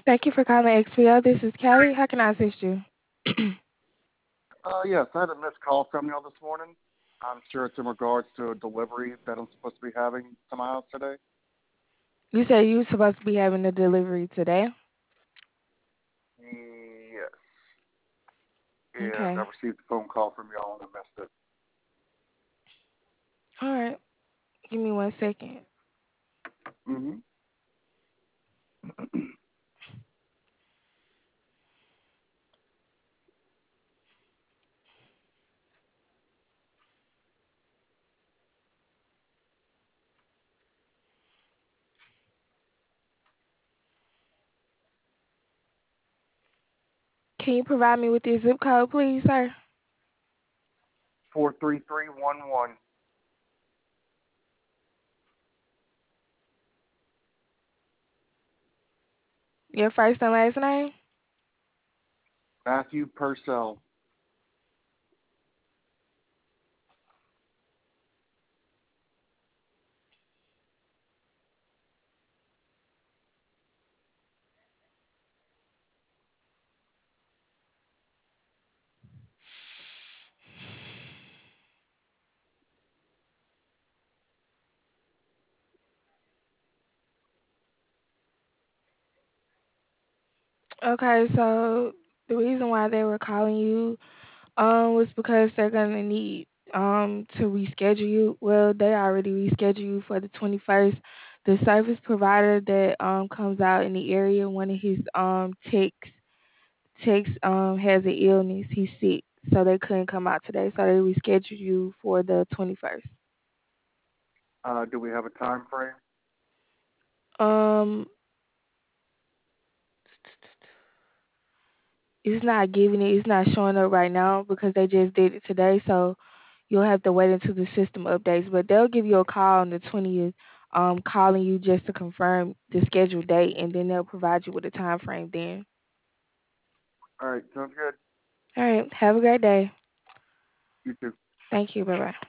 Thank you for calling XPO. This is Kelly. How can I assist you? Yes, I had a missed call from you all this morning. I'm sure it's in regards to a delivery that I'm supposed to be having to my house today. You said you were supposed to be having a delivery today. Yes, and I Okay. received a phone call from y'all and I missed it. All right. Give me 1 second. Mm-hmm. Can you provide me with your zip code, please, sir? 43311, Your first and last name? Matthew Purcell. Okay, so the reason why they were calling you was because they're gonna need to reschedule you. Well, they already rescheduled you for the 21st. The service provider that comes out in the area, one of his techs has an illness. He's sick, so they couldn't come out today. So they rescheduled you for the 21st. Do we have a time frame? Um, it's not giving it. It's not showing up right now because they just did it today. So you'll have to wait until the system updates. But they'll give you a call on the 20th, calling you just to confirm the scheduled date, and then they'll provide you with a time frame then. All right, sounds good. All right. Have a great day. You too. Thank you. Bye bye.